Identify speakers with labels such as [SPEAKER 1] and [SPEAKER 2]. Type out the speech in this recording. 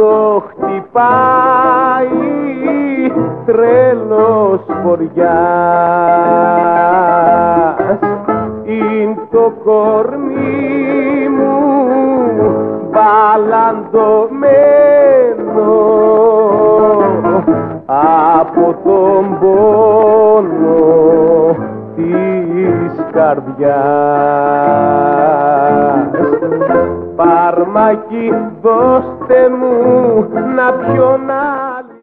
[SPEAKER 1] το χτυπάει τρελός βοριάς. Είναι το κορμί μου μπαλαντωμένο από τον πόνο της καρδιάς. Φάρμακι δώστε μου να πιω να